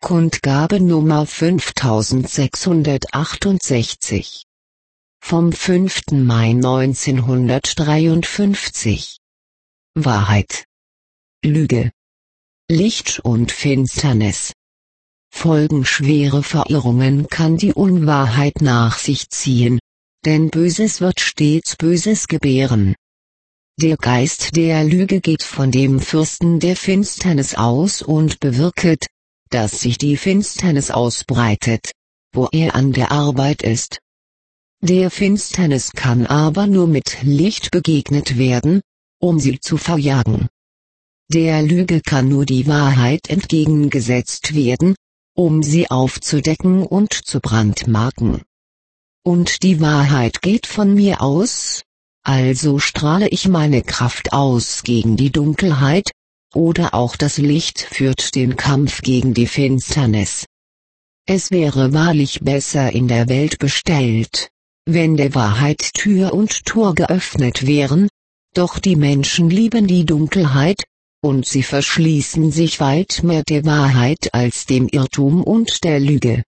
Kundgabe Nummer 5668. Vom 5. Mai 1953. Wahrheit. Lüge. Licht und Finsternis. Folgenschwere Verirrungen kann die Unwahrheit nach sich ziehen, denn Böses wird stets Böses gebären. Der Geist der Lüge geht von dem Fürsten der Finsternis aus und bewirket, dass sich die Finsternis ausbreitet, wo er an der Arbeit ist. Der Finsternis kann aber nur mit Licht begegnet werden, um sie zu verjagen. Der Lüge kann nur die Wahrheit entgegengesetzt werden, um sie aufzudecken und zu brandmarken. Und die Wahrheit geht von mir aus, also strahle ich meine Kraft aus gegen die Dunkelheit, oder auch das Licht führt den Kampf gegen die Finsternis. Es wäre wahrlich besser in der Welt bestellt, wenn der Wahrheit Tür und Tor geöffnet wären, doch die Menschen lieben die Dunkelheit, und sie verschließen sich weit mehr der Wahrheit als dem Irrtum und der Lüge.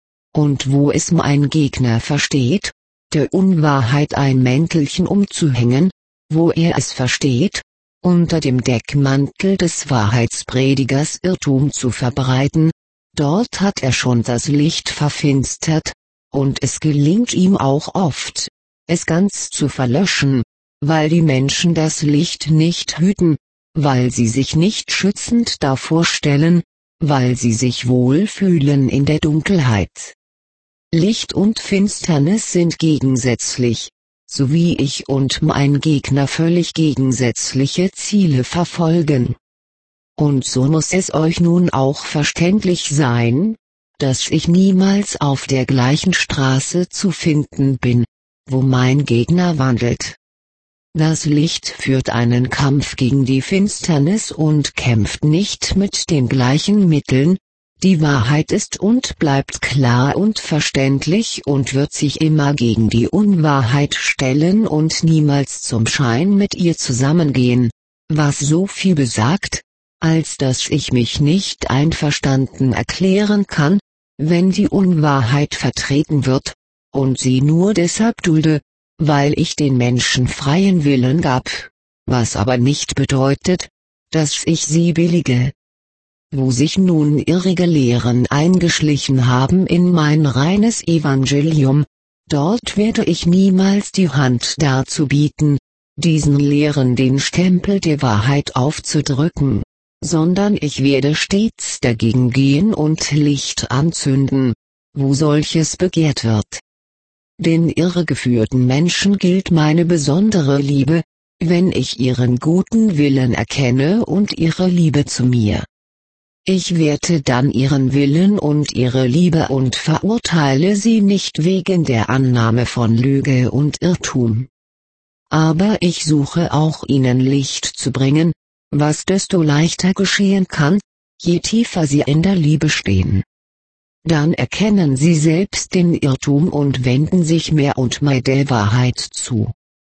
Und wo es mein Gegner versteht, der Unwahrheit ein Mäntelchen umzuhängen, wo er es versteht, unter dem Deckmantel des Wahrheitspredigers Irrtum zu verbreiten, dort hat er schon das Licht verfinstert, und es gelingt ihm auch oft, es ganz zu verlöschen, weil die Menschen das Licht nicht hüten, weil sie sich nicht schützend davor stellen, weil sie sich wohlfühlen in der Dunkelheit. Licht und Finsternis sind gegensätzlich, so wie ich und mein Gegner völlig gegensätzliche Ziele verfolgen. Und so muss es euch nun auch verständlich sein, dass ich niemals auf der gleichen Straße zu finden bin, wo mein Gegner wandelt. Das Licht führt einen Kampf gegen die Finsternis und kämpft nicht mit den gleichen Mitteln. Die Wahrheit ist und bleibt klar und verständlich und wird sich immer gegen die Unwahrheit stellen und niemals zum Schein mit ihr zusammengehen, was so viel besagt, als dass ich mich nicht einverstanden erklären kann, wenn die Unwahrheit vertreten wird, und sie nur deshalb dulde, weil ich den Menschen freien Willen gab, was aber nicht bedeutet, dass ich sie billige. Wo sich nun irrige Lehren eingeschlichen haben in mein reines Evangelium, dort werde ich niemals die Hand dazu bieten, diesen Lehren den Stempel der Wahrheit aufzudrücken, sondern ich werde stets dagegen gehen und Licht anzünden, wo solches begehrt wird. Den irregeführten Menschen gilt meine besondere Liebe, wenn ich ihren guten Willen erkenne und ihre Liebe zu mir. Ich werte dann ihren Willen und ihre Liebe und verurteile sie nicht wegen der Annahme von Lüge und Irrtum. Aber ich suche auch ihnen Licht zu bringen, was desto leichter geschehen kann, je tiefer sie in der Liebe stehen. Dann erkennen sie selbst den Irrtum und wenden sich mehr und mehr der Wahrheit zu.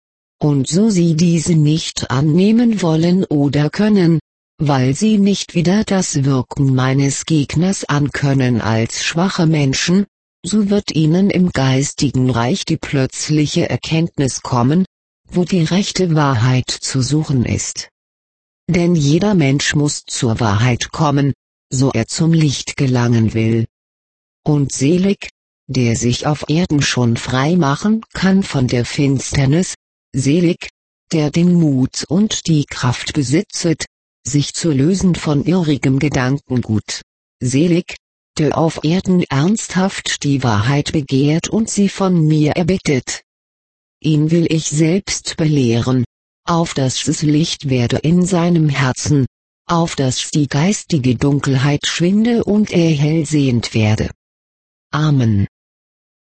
Und so sie diese nicht annehmen wollen oder können, weil sie nicht wieder das Wirken meines Gegners ankönnen als schwache Menschen, so wird ihnen im geistigen Reich die plötzliche Erkenntnis kommen, wo die rechte Wahrheit zu suchen ist. Denn jeder Mensch muss zur Wahrheit kommen, so er zum Licht gelangen will. Und selig, der sich auf Erden schon frei machen kann von der Finsternis, selig, der den Mut und die Kraft besitzet, sich zu lösen von irrigem Gedankengut, selig, der auf Erden ernsthaft die Wahrheit begehrt und sie von mir erbittet. Ihn will ich selbst belehren, auf dass es Licht werde in seinem Herzen, auf dass die geistige Dunkelheit schwinde und er hellsehend werde. Amen.